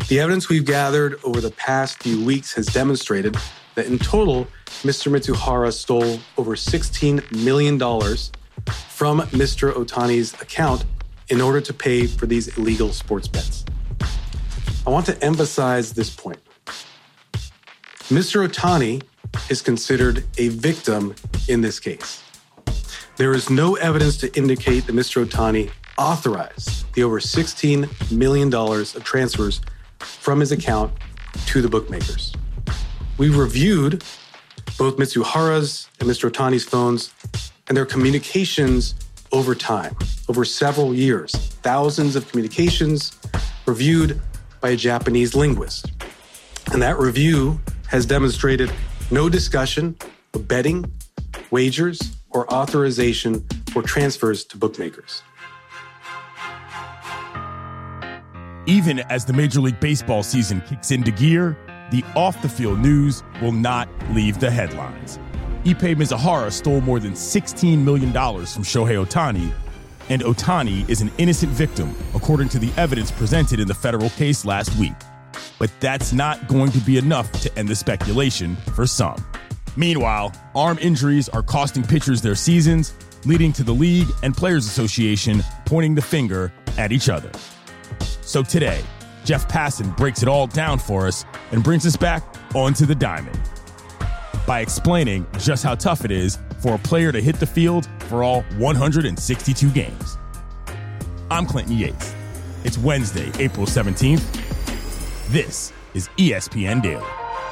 The evidence we've gathered over the past few weeks has demonstrated that in total, Mr. Mitsuhara stole over $16 million from Mr. Ohtani's account in order to pay for these illegal sports bets. I want to emphasize this point. Mr. Ohtani is considered a victim in this case. There is no evidence to indicate that Mr. Ohtani authorized the over $16 million of transfers from his account to the bookmakers. We reviewed both Mitsuhara's and Mr. Ohtani's phones and their communications over time, over several years, thousands of communications reviewed by a Japanese linguist. And that review has demonstrated no discussion of betting, wagers, or authorization for transfers to bookmakers. Even as the Major League Baseball season kicks into gear, the off-the-field news will not leave the headlines. Ippei Mizuhara stole more than $16 million from Shohei Ohtani, and Ohtani is an innocent victim, according to the evidence presented in the federal case last week. But that's not going to be enough to end the speculation for some. Meanwhile, arm injuries are costing pitchers their seasons, leading to the League and Players Association pointing the finger at each other. So today, Jeff Passan breaks it all down for us and brings us back onto the diamond by explaining just how tough it is for a player to hit the field for all 162 games. I'm Clinton Yates. It's Wednesday, April 17th. This is ESPN Daily.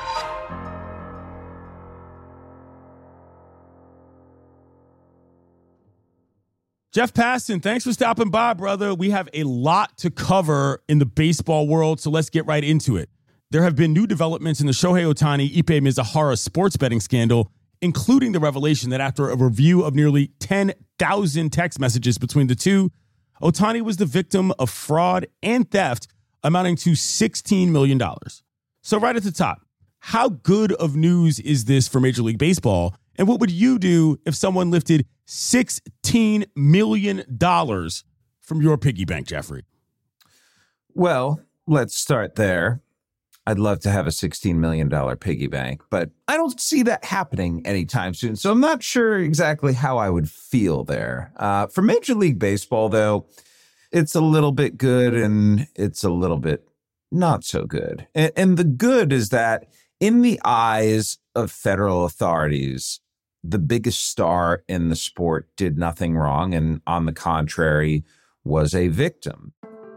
Jeff Passan, thanks for stopping by, brother. We have a lot to cover in the baseball world, so let's get right into it. There have been new developments in the Shohei Ohtani, Ippei Mizuhara sports betting scandal, including the revelation that after a review of nearly 10,000 text messages between the two, Ohtani was the victim of fraud and theft amounting to $16 million. So right at the top, how good of news is this for Major League Baseball? And what would you do if someone lifted $16 million from your piggy bank, Jeffrey? Well, let's start there. I'd love to have a $16 million piggy bank, but I don't see that happening anytime soon. So I'm not sure exactly how I would feel there. For Major League Baseball, though, it's a little bit good and it's a little bit not so good. And the good is that in the eyes of federal authorities, the biggest star in the sport did nothing wrong and, on the contrary, was a victim.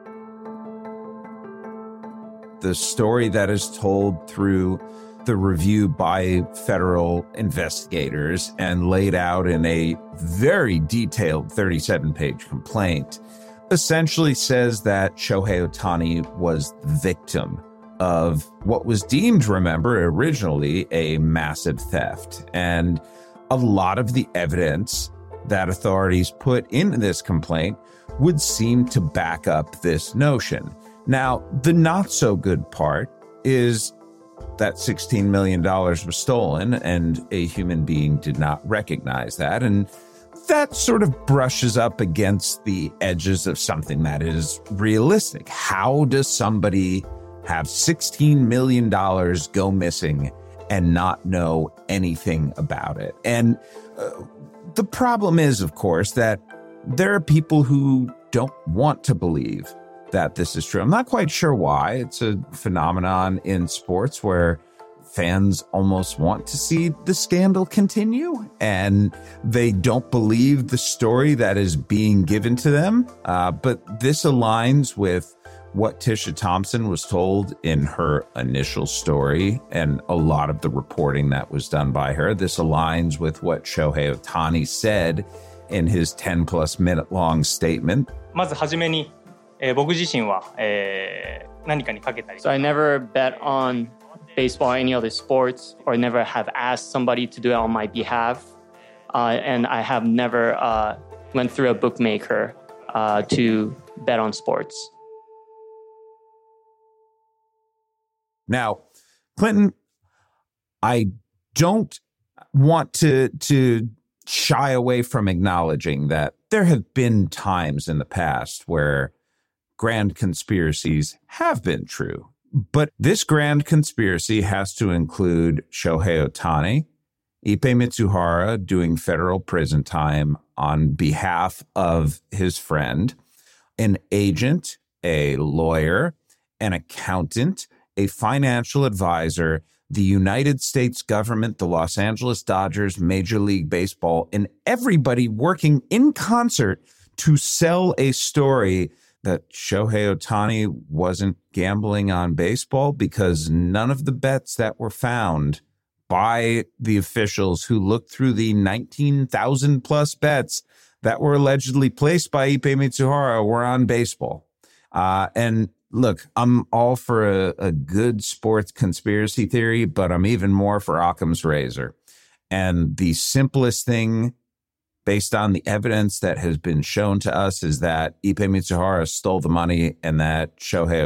The story that is told through the review by federal investigators and laid out in a very detailed 37-page complaint essentially says that Shohei Ohtani was the victim of what was deemed, remember, originally a massive theft. And a lot of the evidence that authorities put into this complaint would seem to back up this notion. Now, the not so good part is that $16 million was stolen and a human being did not recognize that. And that sort of brushes up against the edges of something that is realistic. How does somebody have $16 million go missing and not know anything about it? And the problem is, of course, that there are people who don't want to believe that this is true. I'm not quite sure why. It's a phenomenon in sports where fans almost want to see the scandal continue and they don't believe the story that is being given to them. But this aligns with what Tisha Thompson was told in her initial story and a lot of the reporting that was done by her. This aligns with what Shohei Ohtani said in his 10-plus minute long statement. So I never bet on baseball or any other sports, or never have asked somebody to do it on my behalf. And I have never went through a bookmaker to bet on sports. Now, Clinton, I don't want to shy away from acknowledging that there have been times in the past where grand conspiracies have been true. But this grand conspiracy has to include Shohei Ohtani, Ipe Mitsuhara doing federal prison time on behalf of his friend, an agent, a lawyer, an accountant, a financial advisor, the United States government, the Los Angeles Dodgers, Major League Baseball, and everybody working in concert to sell a story that Shohei Ohtani wasn't gambling on baseball, because none of the bets that were found by the officials who looked through the 19,000 plus bets that were allegedly placed by Ipe Mitsuhara were on baseball. And look, I'm all for a good sports conspiracy theory, but I'm even more for Occam's razor. And the simplest thing, based on the evidence that has been shown to us, is that Ipe Mitsuhara stole the money, and that Shohei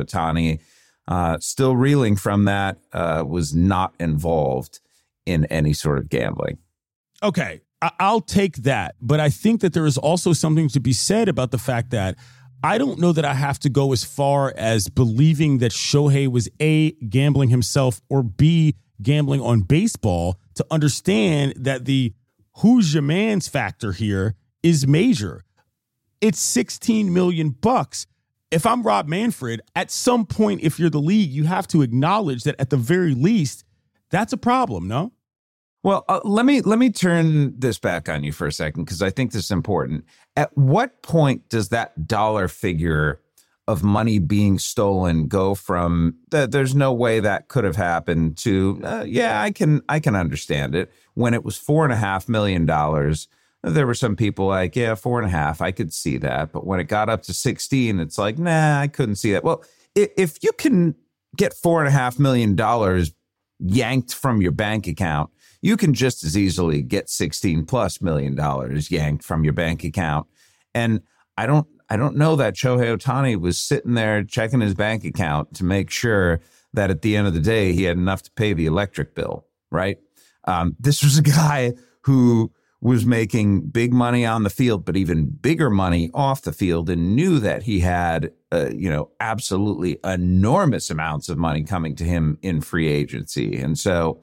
Ohtani, still reeling from that, was not involved in any sort of gambling. Okay, I'll take that. But I think that there is also something to be said about the fact that I don't know that I have to go as far as believing that Shohei was A, gambling himself, or B, gambling on baseball to understand that the who's your man's factor here is major. It's $16 million. If I'm Rob Manfred, at some point, if you're the league, you have to acknowledge that at the very least, that's a problem, no? Well, let me turn this back on you for a second, because I think this is important. At what point does that dollar figure of money being stolen go from there's no way that could have happened to I can understand it? When it was $4.5 million, there were some people like, 4.5, I could see that. But when it got up to 16, it's like, nah, I couldn't see that. Well, if you can get $4.5 million yanked from your bank account, you can just as easily get $16+ million yanked from your bank account. And I don't know that Shohei Ohtani was sitting there checking his bank account to make sure that at the end of the day, he had enough to pay the electric bill, right? This was a guy who was making big money on the field, but even bigger money off the field, and knew that he had, absolutely enormous amounts of money coming to him in free agency. And so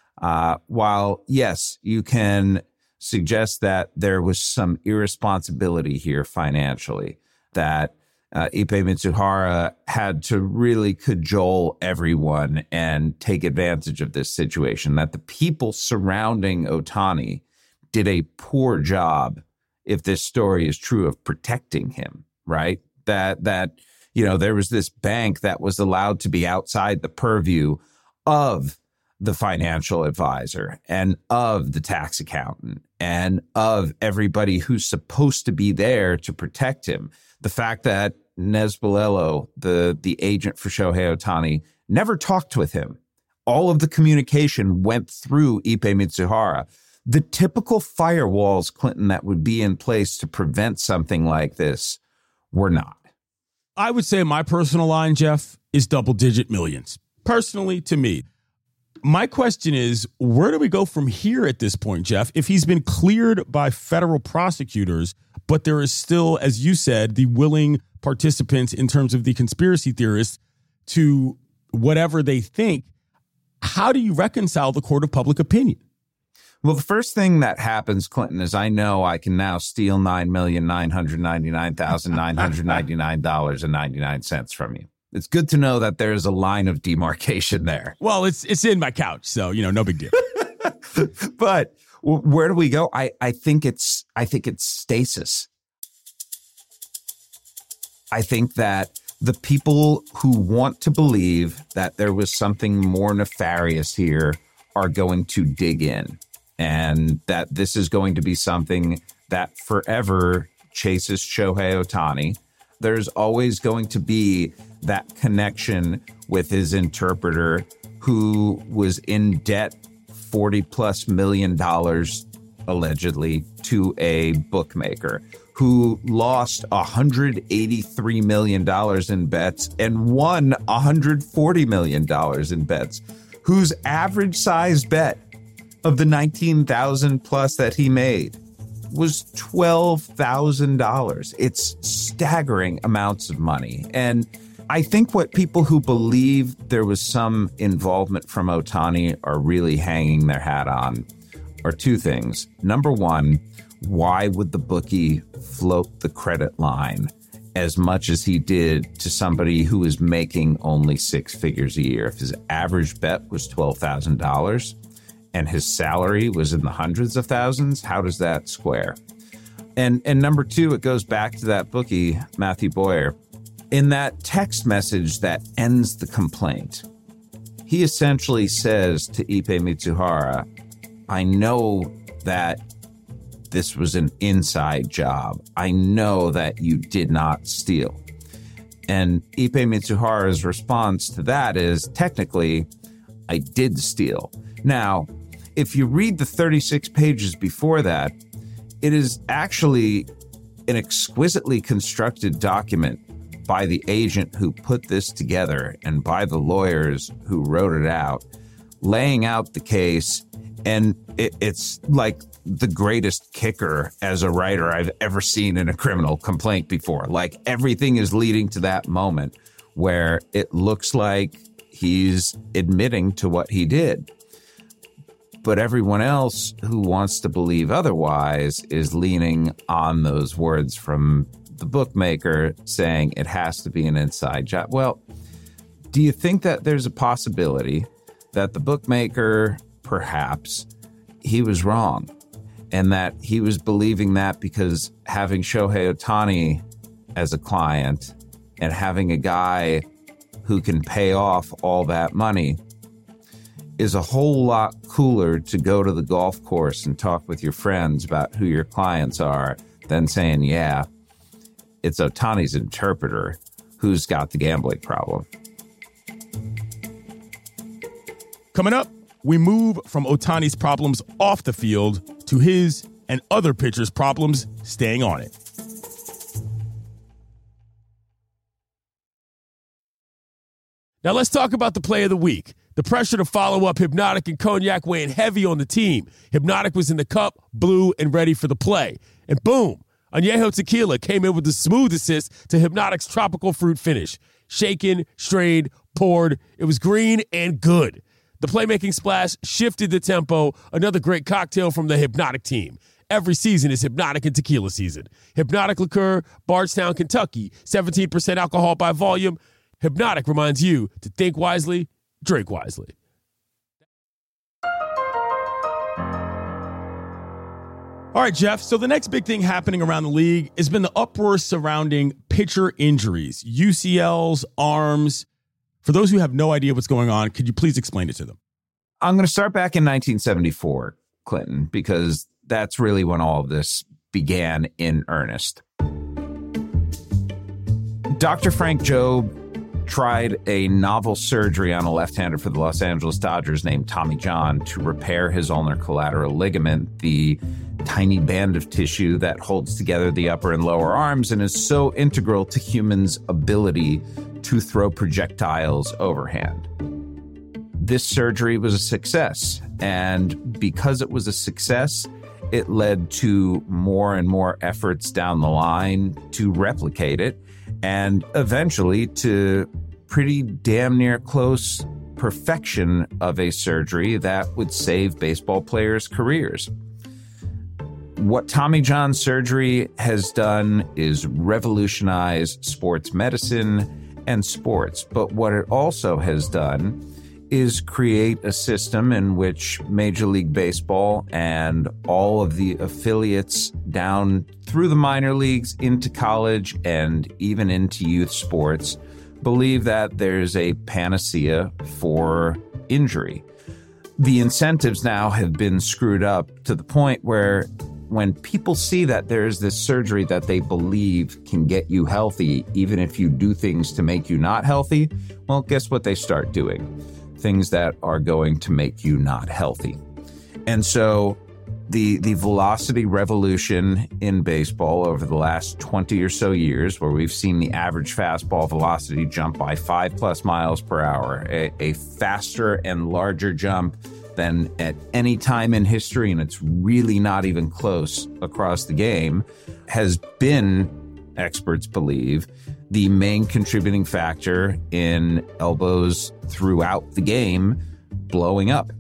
while, yes, you can suggest that there was some irresponsibility here financially, that Ipe Mitsuhara had to really cajole everyone and take advantage of this situation, that the people surrounding Ohtani did a poor job, if this story is true, of protecting him, right? That there was this bank that was allowed to be outside the purview of the financial advisor and of the tax accountant and of everybody who's supposed to be there to protect him. The fact that Nez Balelo, the agent for Shohei Ohtani, never talked with him. All of the communication went through Ipe Mitsuhara. The typical firewalls, Clinton, that would be in place to prevent something like this were not. I would say my personal line, Jeff, is double-digit millions. Personally, to me. My question is, where do we go from here at this point, Jeff? If he's been cleared by federal prosecutors, but there is still, as you said, the willing participants in terms of the conspiracy theorists to whatever they think, how do you reconcile the court of public opinion? Well, the first thing that happens, Clinton, is I know I can now steal $9,999,999.99 from you. It's good to know that there's a line of demarcation there. Well, it's in my couch, so, no big deal. But where do we go? I think it's stasis. I think that the people who want to believe that there was something more nefarious here are going to dig in, and that this is going to be something that forever chases Shohei Ohtani. There's always going to be that connection with his interpreter, who was in debt $40+ million, allegedly, to a bookmaker, who lost $183 million in bets and won $140 million in bets, whose average size bet of the 19,000 plus that he made was $12,000. It's staggering amounts of money. And I think what people who believe there was some involvement from Ohtani are really hanging their hat on are two things. Number one, why would the bookie float the credit line as much as he did to somebody who is making only six figures a year? If his average bet was $12,000 and his salary was in the hundreds of thousands, how does that square? And number two, it goes back to that bookie, Matthew Boyer. In that text message that ends the complaint, he essentially says to Ippei Mitsuhara, I know that this was an inside job. I know that you did not steal. And Ippei Mitsuhara's response to that is, technically, I did steal. Now, if you read the 36 pages before that, it is actually an exquisitely constructed document by the agent who put this together and by the lawyers who wrote it out, laying out the case. And it's like the greatest kicker as a writer I've ever seen in a criminal complaint before. Like, everything is leading to that moment where it looks like he's admitting to what he did. But everyone else who wants to believe otherwise is leaning on those words from the bookmaker saying it has to be an inside job. Well, do you think that there's a possibility that the bookmaker, perhaps, he was wrong and that he was believing that because having Shohei Ohtani as a client and having a guy who can pay off all that money is a whole lot cooler to go to the golf course and talk with your friends about who your clients are than saying, yeah, it's Ohtani's interpreter who's got the gambling problem. Coming up, we move from Ohtani's problems off the field to his and other pitchers' problems staying on it. Now let's talk about the play of the week. The pressure to follow up Hypnotic and Cognac weighing heavy on the team. Hypnotic was in the cup, blue, and ready for the play. And boom, Añejo Tequila came in with the smooth assist to Hypnotic's tropical fruit finish. Shaken, strained, poured. It was green and good. The playmaking splash shifted the tempo. Another great cocktail from the Hypnotic team. Every season is Hypnotic and Tequila season. Hypnotic Liqueur, Bardstown, Kentucky. 17% alcohol by volume. Hypnotic reminds you to think wisely, drink wisely. All right, Jeff. So the next big thing happening around the league has been the uproar surrounding pitcher injuries, UCLs, arms. For those who have no idea what's going on, could you please explain it to them? I'm going to start back in 1974, Clinton, because that's really when all of this began in earnest. Dr. Frank Jobe tried a novel surgery on a left-hander for the Los Angeles Dodgers named Tommy John to repair his ulnar collateral ligament, the tiny band of tissue that holds together the upper and lower arms and is so integral to humans' ability to throw projectiles overhand. This surgery was a success, and because it was a success, it led to more and more efforts down the line to replicate it, and eventually to pretty damn near close perfection of a surgery that would save baseball players' careers. What Tommy John surgery has done is revolutionize sports medicine and sports, but what it also has done is create a system in which Major League Baseball and all of the affiliates down through the minor leagues into college and even into youth sports believe that there's a panacea for injury. The incentives now have been screwed up to the point where when people see that there's this surgery that they believe can get you healthy, even if you do things to make you not healthy, well, guess what they start doing? Things that are going to make you not healthy. And so the velocity revolution in baseball over the last 20 or so years, where we've seen the average fastball velocity jump by 5+ miles per hour, a faster and larger jump than at any time in history, and it's really not even close across the game, has been, experts believe, the main contributing factor in elbows throughout the game blowing up.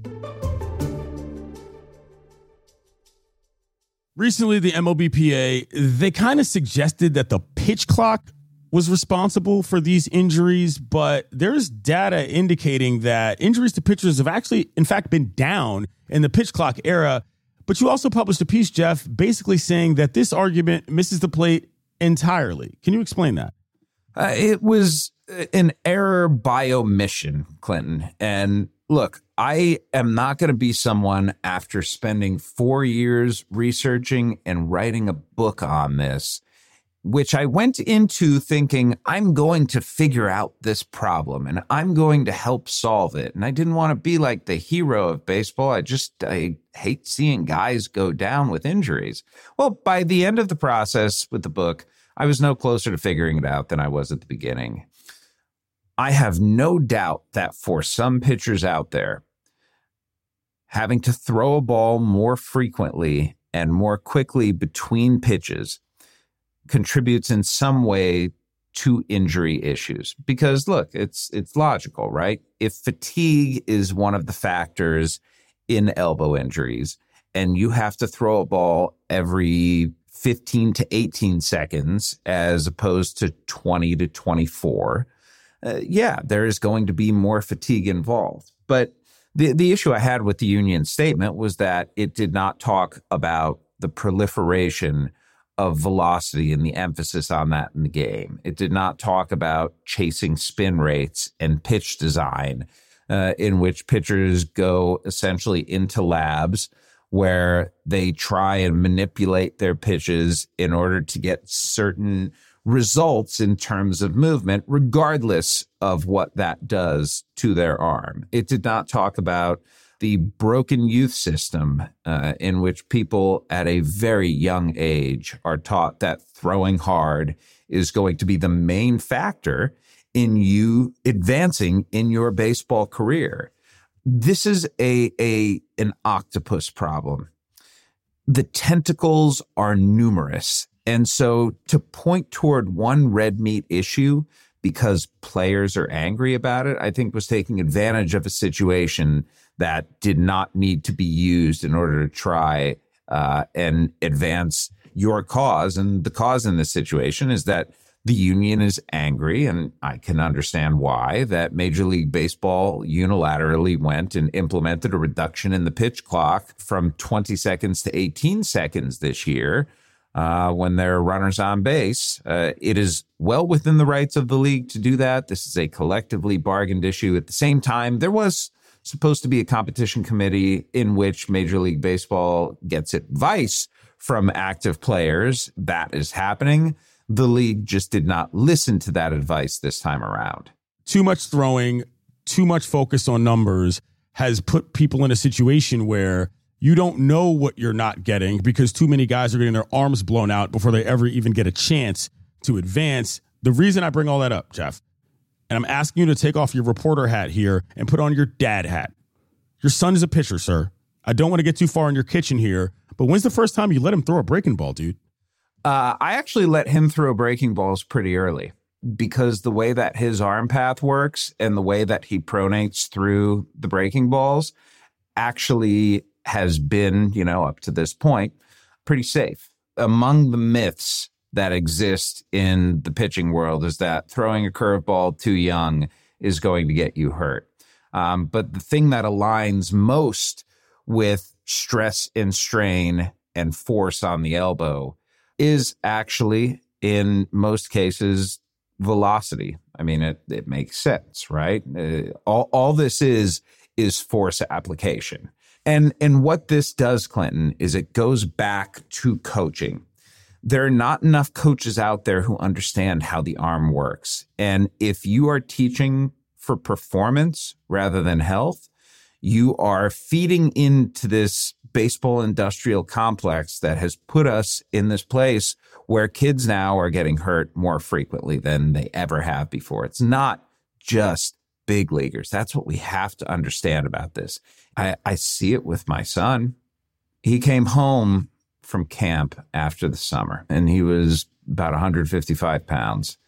Recently, the MLBPA, they kind of suggested that the pitch clock was responsible for these injuries, but there's data indicating that injuries to pitchers have actually, in fact, been down in the pitch clock era. But you also published a piece, Jeff, basically saying that this argument misses the plate entirely. Can you explain that? It was an error by omission, Clinton. And look, I am not going to be someone after spending 4 years researching and writing a book on this, which I went into thinking I'm going to figure out this problem and I'm going to help solve it. And I didn't want to be like the hero of baseball. I hate seeing guys go down with injuries. Well, by the end of the process with the book, I was no closer to figuring it out than I was at the beginning. I have no doubt that for some pitchers out there, having to throw a ball more frequently and more quickly between pitches contributes in some way to injury issues. Because look, it's logical, right? If fatigue is one of the factors in elbow injuries and you have to throw a ball every 15 to 18 seconds as opposed to 20 to 24, there is going to be more fatigue involved. But the issue I had with the union statement was that it did not talk about the proliferation of velocity and the emphasis on that in the game. It did not talk about chasing spin rates and pitch design, in which pitchers go essentially into labs where they try and manipulate their pitches in order to get certain results in terms of movement, regardless of what that does to their arm. It did not talk about the broken youth system in which people at a very young age are taught that throwing hard is going to be the main factor in you advancing in your baseball career. This is an octopus problem. The tentacles are numerous. And so to point toward one red meat issue because players are angry about it, I think was taking advantage of a situation that did not need to be used in order to try and advance your cause. And the cause in this situation is that the union is angry, and I can understand why, that Major League Baseball unilaterally went and implemented a reduction in the pitch clock from 20 seconds to 18 seconds this year when there are runners on base. It is well within the rights of the league to do that. This is a collectively bargained issue. At the same time, there was supposed to be a competition committee in which Major League Baseball gets advice from active players. That is happening. The league just did not listen to that advice this time around. Too much throwing, too much focus on numbers has put people in a situation where you don't know what you're not getting because too many guys are getting their arms blown out before they ever even get a chance to advance. The reason I bring all that up, Jeff, and I'm asking you to take off your reporter hat here and put on your dad hat. Your son is a pitcher, sir. I don't want to get too far in your kitchen here, but when's the first time you let him throw a breaking ball, dude? I actually let him throw breaking balls pretty early because the way that his arm path works and the way that he pronates through the breaking balls actually has been, up to this point, pretty safe. Among the myths that exist in the pitching world is that throwing a curveball too young is going to get you hurt. But the thing that aligns most with stress and strain and force on the elbow is actually, in most cases, velocity. I mean, it makes sense, right? All this is force application. And what this does, Clinton, is it goes back to coaching. There are not enough coaches out there who understand how the arm works. And if you are teaching for performance rather than health, you are feeding into this baseball industrial complex that has put us in this place where kids now are getting hurt more frequently than they ever have before. It's not just big leaguers. That's what we have to understand about this. I see it with my son. He came home from camp after the summer and he was about 155 pounds.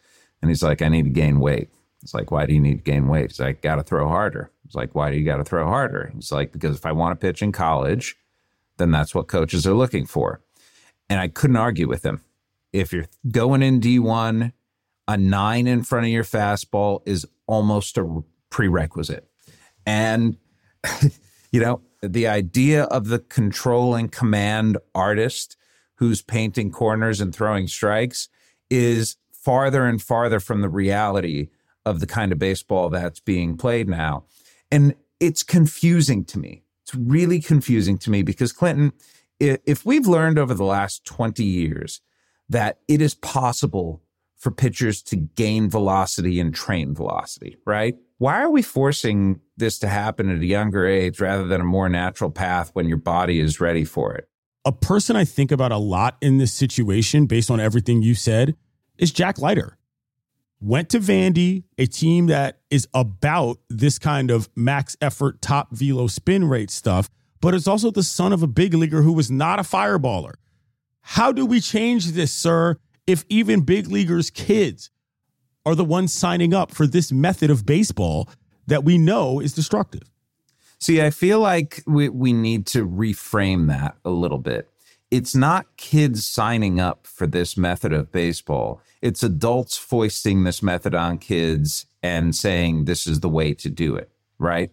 And he's like, I need to gain weight. It's like, why do you need to gain weight? He's like, got to throw harder. It's like, why do you got to throw harder? He's like, because if I want to pitch in college, then that's what coaches are looking for. And I couldn't argue with him. If you're going in D1, a 9 in front of your fastball is almost a prerequisite. And, the idea of the control and command artist who's painting corners and throwing strikes is farther and farther from the reality of the kind of baseball that's being played now. And it's confusing to me. It's really confusing to me because, Clinton, if we've learned over the last 20 years that it is possible for pitchers to gain velocity and train velocity, right? Why are we forcing this to happen at a younger age rather than a more natural path when your body is ready for it? A person I think about a lot in this situation, based on everything you said, is Jack Leiter. Went to Vandy, a team that is about this kind of max effort, top velo spin rate stuff, but it's also the son of a big leaguer who was not a fireballer. How do we change this, sir, if even big leaguers' kids are the ones signing up for this method of baseball that we know is destructive? See, I feel like we need to reframe that a little bit. It's not kids signing up for this method of baseball. It's adults foisting this method on kids and saying this is the way to do it, right?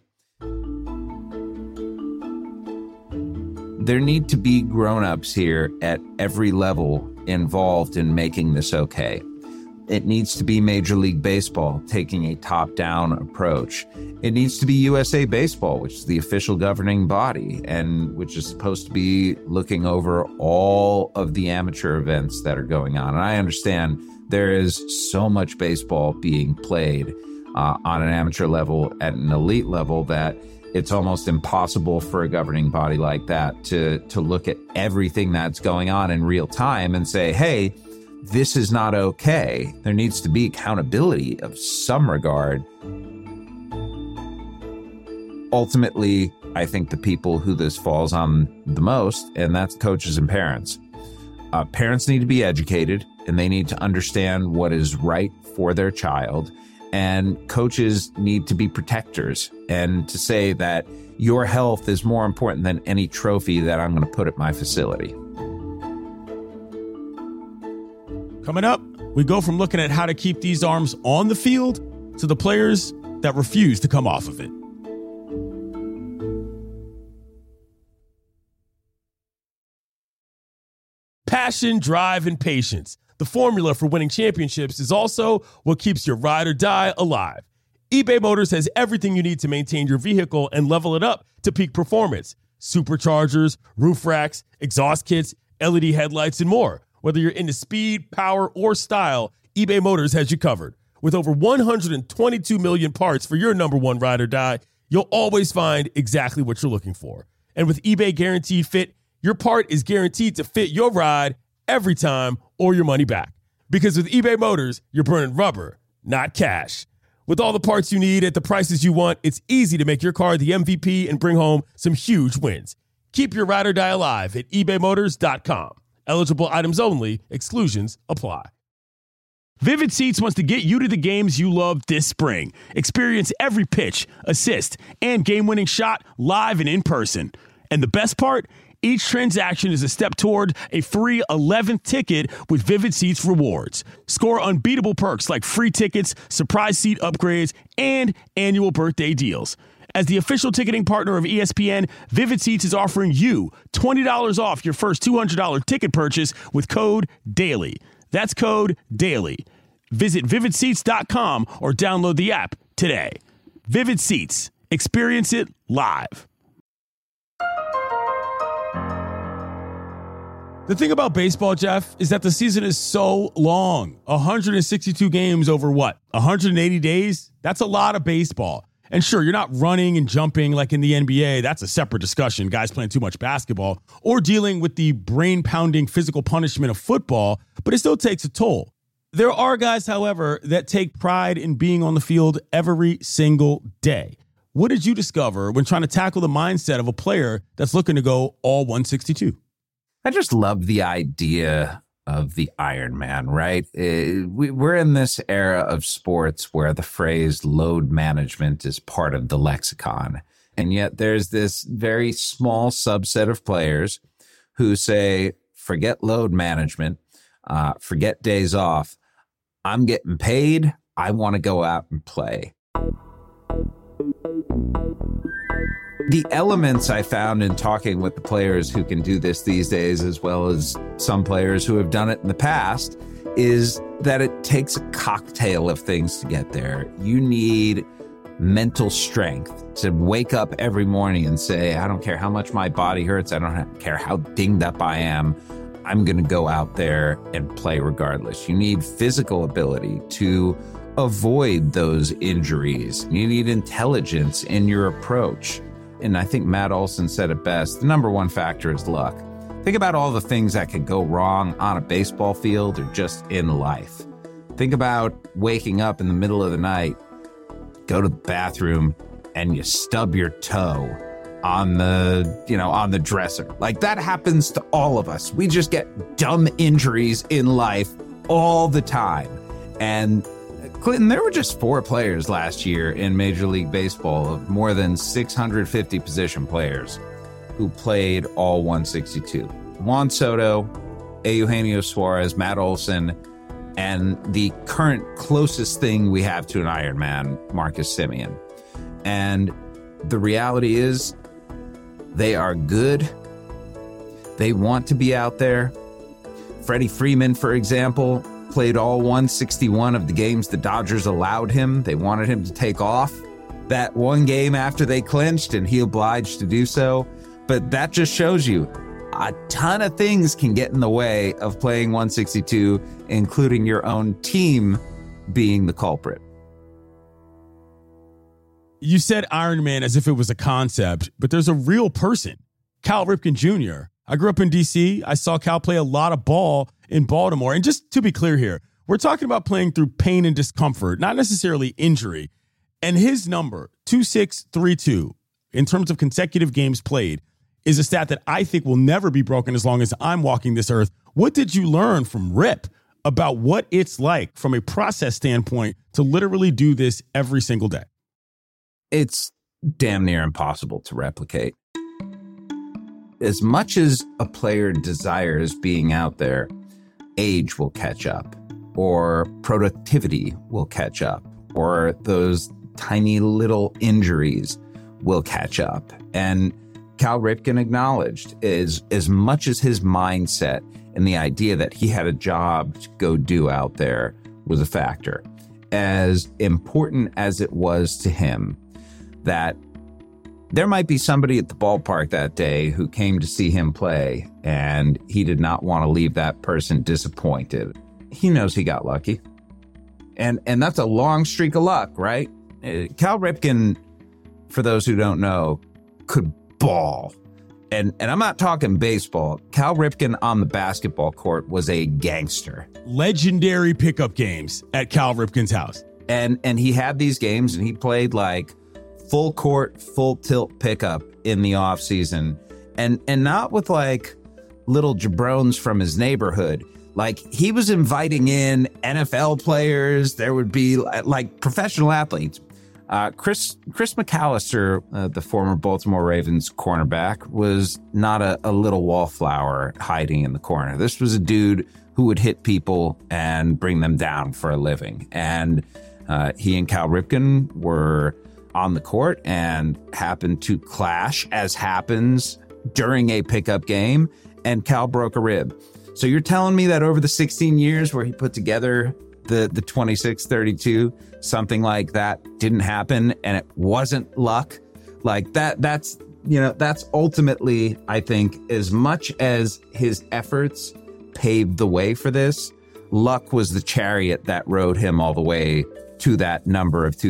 There need to be grown-ups here at every level involved in making this okay. It needs to be Major League Baseball taking a top-down approach. It needs to be USA Baseball, which is the official governing body and which is supposed to be looking over all of the amateur events that are going on. And I understand there is so much baseball being played on an amateur level at an elite level that it's almost impossible for a governing body like that to look at everything that's going on in real time and say, hey, this is not okay. There needs to be accountability of some regard. Ultimately, I think the people who this falls on the most, and that's coaches and parents. Parents need to be educated, and they need to understand what is right for their child. And coaches need to be protectors and to say that your health is more important than any trophy that I'm going to put at my facility. Coming up, we go from looking at how to keep these arms on the field to the players that refuse to come off of it. Passion, drive, and patience. The formula for winning championships is also what keeps your ride or die alive. eBay Motors has everything you need to maintain your vehicle and level it up to peak performance. Superchargers, roof racks, exhaust kits, LED headlights, and more. Whether you're into speed, power, or style, eBay Motors has you covered. With over 122 million parts for your number one ride or die, you'll always find exactly what you're looking for. And with eBay Guaranteed Fit, your part is guaranteed to fit your ride every time or your money back. Because with eBay Motors, you're burning rubber, not cash. With all the parts you need at the prices you want, it's easy to make your car the MVP and bring home some huge wins. Keep your ride or die alive at ebaymotors.com. Eligible items only. Exclusions apply. Vivid Seats wants to get you to the games you love this spring. Experience every pitch, assist, and game-winning shot live and in person. And the best part? Each transaction is a step toward a free 11th ticket with Vivid Seats rewards. Score unbeatable perks like free tickets, surprise seat upgrades, and annual birthday deals. As the official ticketing partner of ESPN, Vivid Seats is offering you $20 off your first $200 ticket purchase with code DAILY. That's code DAILY. Visit vividseats.com or download the app today. Vivid Seats. Experience it live. The thing about baseball, Jeff, is that the season is so long. 162 games over what? 180 days? That's a lot of baseball. And sure, you're not running and jumping like in the NBA. That's a separate discussion. Guys playing too much basketball or dealing with the brain-pounding physical punishment of football, but it still takes a toll. There are guys, however, that take pride in being on the field every single day. What did you discover when trying to tackle the mindset of a player that's looking to go all 162? I just love the idea of the Iron Man, right? We're in this era of sports where the phrase load management is part of the lexicon. And yet there's this very small subset of players who say, forget load management, forget days off. I'm getting paid. I want to go out and play. The elements I found in talking with the players who can do this these days, as well as some players who have done it in the past, is that it takes a cocktail of things to get there. You need mental strength to wake up every morning and say, I don't care how much my body hurts. I don't care how dinged up I am. I'm going to go out there and play regardless. You need physical ability to avoid those injuries. You need intelligence in your approach. And I think Matt Olson said it best. The number one factor is luck. Think about all the things that could go wrong on a baseball field or just in life. Think about waking up in the middle of the night, go to the bathroom, and you stub your toe on the dresser. Like, that happens to all of us. We just get dumb injuries in life all the time. And Clinton, there were just 4 players last year in Major League Baseball of more than 650 position players who played all 162. Juan Soto, Eugenio Suarez, Matt Olson, and the current closest thing we have to an Iron Man, Marcus Semien. And the reality is, they are good. They want to be out there. Freddie Freeman, for example, played all 161 of the games the Dodgers allowed him. They wanted him to take off that one game after they clinched, and he obliged to do so. But that just shows you a ton of things can get in the way of playing 162, including your own team being the culprit. You said Iron Man as if it was a concept, but there's a real person, Cal Ripken Jr. I grew up in D.C. I saw Cal play a lot of ball in Baltimore. And just to be clear here, we're talking about playing through pain and discomfort, not necessarily injury. And his number, 2632, in terms of consecutive games played, is a stat that I think will never be broken as long as I'm walking this earth. What did you learn from Rip about what it's like from a process standpoint to literally do this every single day? It's damn near impossible to replicate. As much as a player desires being out there, age will catch up, or productivity will catch up, or those tiny little injuries will catch up. And Cal Ripken acknowledged as much as his mindset and the idea that he had a job to go do out there was a factor, as important as it was to him that there might be somebody at the ballpark that day who came to see him play, and he did not want to leave that person disappointed. He knows he got lucky. And that's a long streak of luck, right? Cal Ripken, for those who don't know, could ball. And I'm not talking baseball. Cal Ripken on the basketball court was a gangster. Legendary pickup games at Cal Ripken's house. And he had these games, and he played like full court, full tilt pickup in the off season, and not with like little jabrones from his neighborhood. Like, he was inviting in NFL players. There would be like professional athletes. Chris McAllister, the former Baltimore Ravens cornerback, was not a little wallflower hiding in the corner. This was a dude who would hit people and bring them down for a living. And he and Cal Ripken were on the court and happened to clash, as happens during a pickup game, and Cal broke a rib. So you're telling me that over the 16 years where he put together the 26-32, something like that didn't happen, and it wasn't luck? Like that's ultimately, I think, as much as his efforts paved the way for this, luck was the chariot that rode him all the way to that number of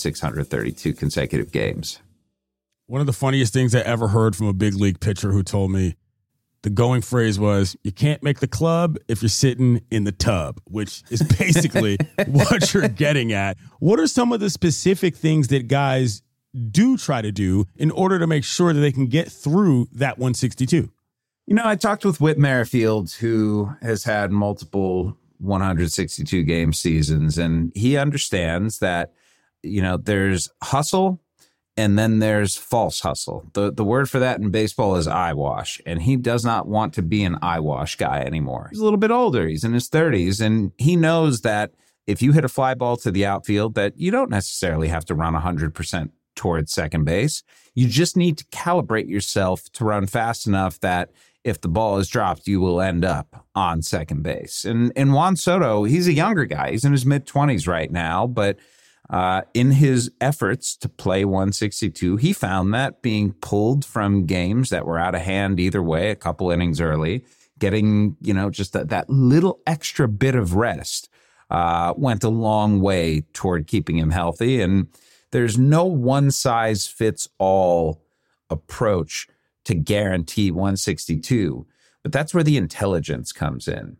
2,632 consecutive games. One of the funniest things I ever heard from a big league pitcher who told me the going phrase was, you can't make the club if you're sitting in the tub, which is basically what you're getting at. What are some of the specific things that guys do try to do in order to make sure that they can get through that 162? You know, I talked with Whit Merrifield, who has had multiple 162 game seasons, and he understands that, you know, there's hustle and then there's false hustle. The word for that in baseball is eyewash, and he does not want to be an eyewash guy anymore. He's a little bit older. He's in his 30s, and he knows that if you hit a fly ball to the outfield, that you don't necessarily have to run 100% towards second base. You just need to calibrate yourself to run fast enough that if the ball is dropped, you will end up on second base. And Juan Soto, he's a younger guy. He's in his mid-20s right now, but in his efforts to play 162, he found that being pulled from games that were out of hand either way, a couple innings early, getting, you know, just that little extra bit of rest went a long way toward keeping him healthy. And there's no one-size-fits-all approach to guarantee 162, but that's where the intelligence comes in.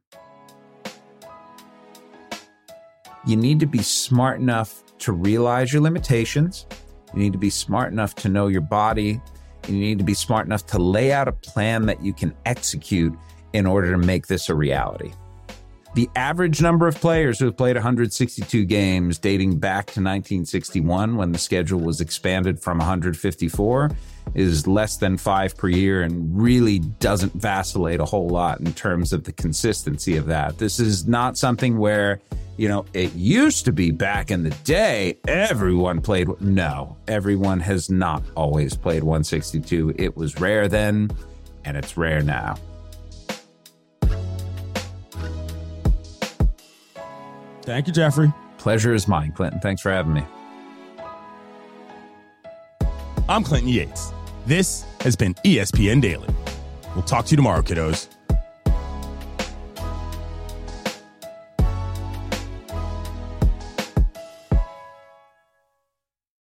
You need to be smart enough to realize your limitations. You need to be smart enough to know your body. You need to be smart enough to lay out a plan that you can execute in order to make this a reality. The average number of players who have played 162 games dating back to 1961, when the schedule was expanded from 154, is less than 5 per year and really doesn't vacillate a whole lot in terms of the consistency of that. This is not something where, you know, it used to be back in the day, everyone played. No, everyone has not always played 162. It was rare then, and it's rare now. Thank you, Jeffrey. Pleasure is mine, Clinton. Thanks for having me. I'm Clinton Yates. This has been ESPN Daily. We'll talk to you tomorrow, kiddos.